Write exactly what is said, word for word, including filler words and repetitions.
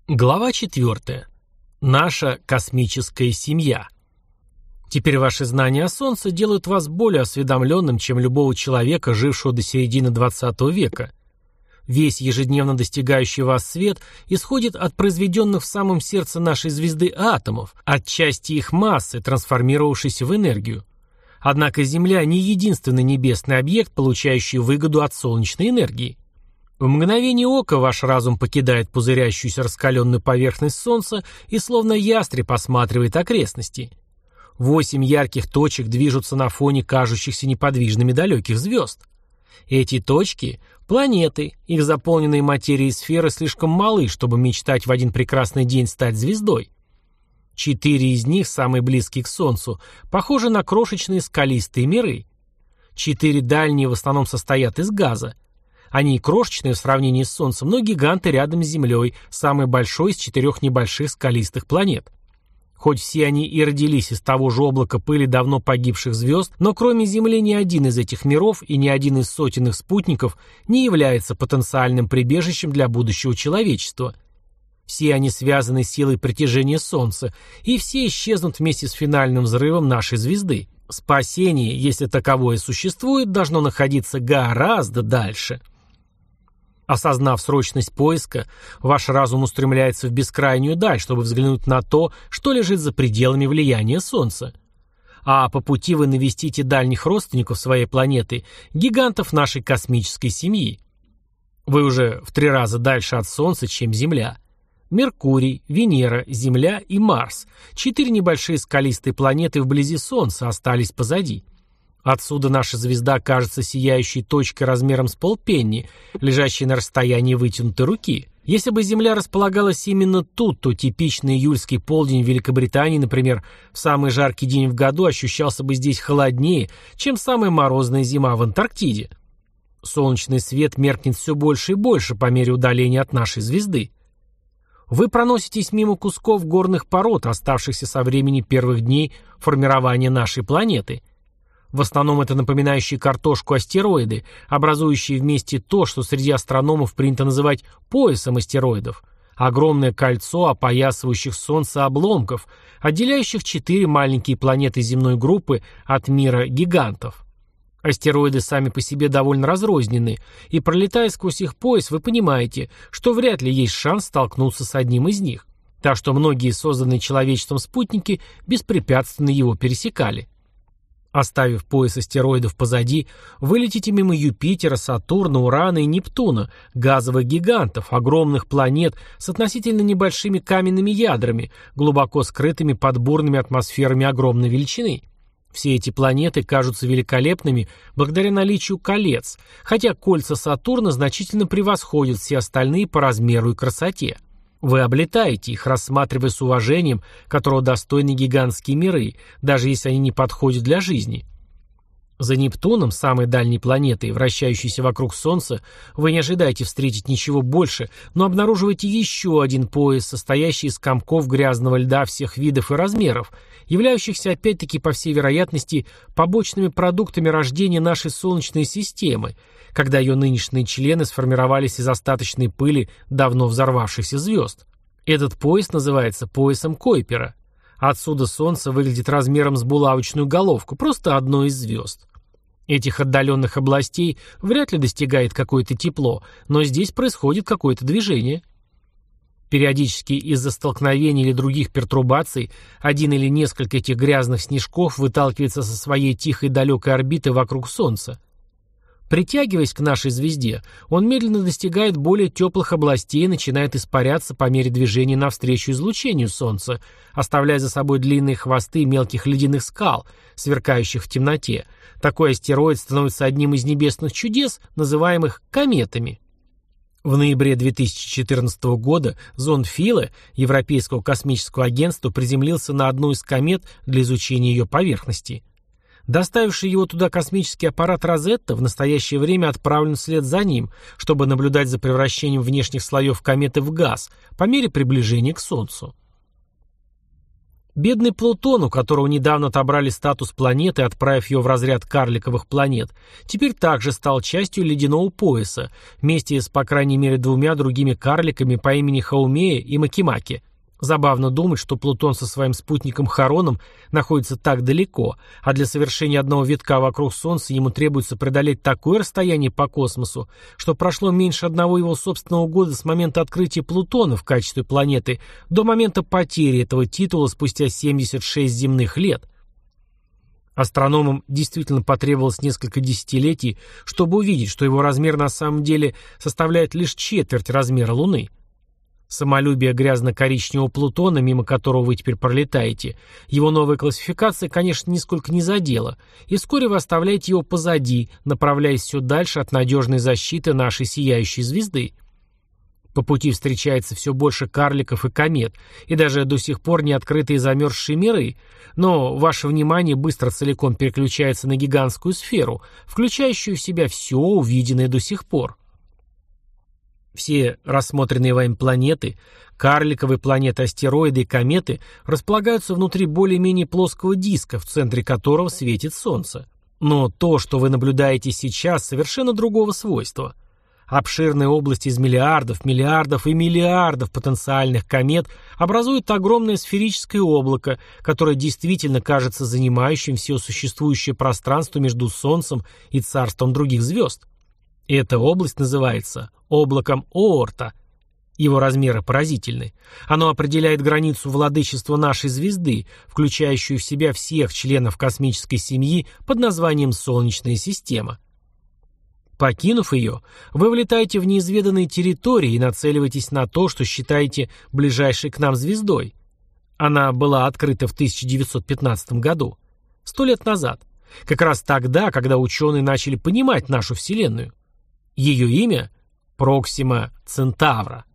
Глава четвертая. Наша космическая семья. Теперь ваши знания о Солнце делают вас более осведомленным, чем любого человека, жившего до середины двадцатого века. Весь ежедневно достигающий вас свет исходит от произведенных в самом сердце нашей звезды атомов, от части их массы, трансформировавшейся в энергию. Однако Земля не единственный небесный объект, получающий выгоду от солнечной энергии. В мгновение ока ваш разум покидает пузырящуюся раскаленную поверхность Солнца и словно ястреб осматривает окрестности. Восемь ярких точек движутся на фоне кажущихся неподвижными далеких звезд. Эти точки – планеты, их заполненные материей сферы слишком малы, чтобы мечтать в один прекрасный день стать звездой. Четыре из них, самые близкие к Солнцу, похожи на крошечные скалистые миры. Четыре дальние в основном состоят из газа. Они крошечные в сравнении с Солнцем, но гиганты рядом с Землей, самый большой из четырех небольших скалистых планет. Хоть все они и родились из того же облака пыли давно погибших звезд, но кроме Земли ни один из этих миров и ни один из сотен их спутников не является потенциальным прибежищем для будущего человечества. Все они связаны силой притяжения Солнца, и все исчезнут вместе с финальным взрывом нашей звезды. Спасение, если таковое существует, должно находиться гораздо дальше. Осознав срочность поиска, ваш разум устремляется в бескрайнюю даль, чтобы взглянуть на то, что лежит за пределами влияния Солнца. А по пути вы навестите дальних родственников своей планеты, гигантов нашей космической семьи. Вы уже в три раза дальше от Солнца, чем Земля. Меркурий, Венера, Земля и Марс – четыре небольшие скалистые планеты вблизи Солнца остались позади. Отсюда наша звезда кажется сияющей точкой размером с полпенни, лежащей на расстоянии вытянутой руки. Если бы Земля располагалась именно тут, то типичный июльский полдень в Великобритании, например, в самый жаркий день в году ощущался бы здесь холоднее, чем самая морозная зима в Антарктиде. Солнечный свет меркнет все больше и больше по мере удаления от нашей звезды. Вы проноситесь мимо кусков горных пород, оставшихся со времени первых дней формирования нашей планеты. В основном это напоминающие картошку астероиды, образующие вместе то, что среди астрономов принято называть поясом астероидов, огромное кольцо опоясывающих Солнце обломков, отделяющих четыре маленькие планеты земной группы от мира гигантов. Астероиды сами по себе довольно разрознены, и пролетая сквозь их пояс, вы понимаете, что вряд ли есть шанс столкнуться с одним из них, так что многие созданные человечеством спутники беспрепятственно его пересекали. Оставив пояс астероидов позади, вы летите мимо Юпитера, Сатурна, Урана и Нептуна, газовых гигантов, огромных планет с относительно небольшими каменными ядрами, глубоко скрытыми под бурными атмосферами огромной величины. Все эти планеты кажутся великолепными благодаря наличию колец, хотя кольца Сатурна значительно превосходят все остальные по размеру и красоте. Вы облетаете их, рассматривая с уважением, которого достойны гигантские миры, даже если они не подходят для жизни. За Нептуном, самой дальней планетой, вращающейся вокруг Солнца, вы не ожидаете встретить ничего больше, но обнаруживаете еще один пояс, состоящий из комков грязного льда всех видов и размеров, являющихся опять-таки, по всей вероятности, побочными продуктами рождения нашей Солнечной системы, когда ее нынешние члены сформировались из остаточной пыли давно взорвавшихся звезд. Этот пояс называется поясом Койпера. Отсюда Солнце выглядит размером с булавочную головку, просто одной из звезд. Этих отдаленных областей вряд ли достигает какое-то тепло, но здесь происходит какое-то движение. Периодически из-за столкновений или других пертурбаций один или несколько этих грязных снежков выталкивается со своей тихой далекой орбиты вокруг Солнца. Притягиваясь к нашей звезде, он медленно достигает более теплых областей и начинает испаряться по мере движения навстречу излучению Солнца, оставляя за собой длинные хвосты мелких ледяных скал, сверкающих в темноте. Такой астероид становится одним из небесных чудес, называемых кометами. В ноябре две тысячи четырнадцатого года зонд Филе Европейского космического агентства приземлился на одну из комет для изучения ее поверхности. Доставивший его туда космический аппарат «Розетта» в настоящее время отправлен вслед за ним, чтобы наблюдать за превращением внешних слоев кометы в газ по мере приближения к Солнцу. Бедный Плутон, у которого недавно отобрали статус планеты, отправив ее в разряд карликовых планет, теперь также стал частью ледяного пояса, вместе с, по крайней мере, двумя другими карликами по имени Хаумея и Макимаки. Забавно думать, что Плутон со своим спутником Хароном находится так далеко, а для совершения одного витка вокруг Солнца ему требуется преодолеть такое расстояние по космосу, что прошло меньше одного его собственного года с момента открытия Плутона в качестве планеты до момента потери этого титула спустя семьдесят шесть земных лет. Астрономам действительно потребовалось несколько десятилетий, чтобы увидеть, что его размер на самом деле составляет лишь четверть размера Луны. Самолюбие грязно-коричневого Плутона, мимо которого вы теперь пролетаете, его новая классификация, конечно, нисколько не задела, и вскоре вы оставляете его позади, направляясь все дальше от надежной защиты нашей сияющей звезды. По пути встречается все больше карликов и комет, и даже до сих пор не открытые замерзшие миры, но ваше внимание быстро целиком переключается на гигантскую сферу, включающую в себя все увиденное до сих пор. Все рассмотренные вами планеты, карликовые планеты, астероиды и кометы располагаются внутри более-менее плоского диска, в центре которого светит Солнце. Но то, что вы наблюдаете сейчас, совершенно другого свойства. Обширная область из миллиардов, миллиардов и миллиардов потенциальных комет образует огромное сферическое облако, которое действительно кажется занимающим все существующее пространство между Солнцем и царством других звезд. Эта область называется облаком Оорта. Его размеры поразительны. Оно определяет границу владычества нашей звезды, включающую в себя всех членов космической семьи под названием Солнечная система. Покинув ее, вы влетаете в неизведанные территории и нацеливаетесь на то, что считаете ближайшей к нам звездой. Она была открыта в тысяча девятьсот пятнадцатом году, сто лет назад, как раз тогда, когда ученые начали понимать нашу Вселенную. Ее имя – Проксима Центавра.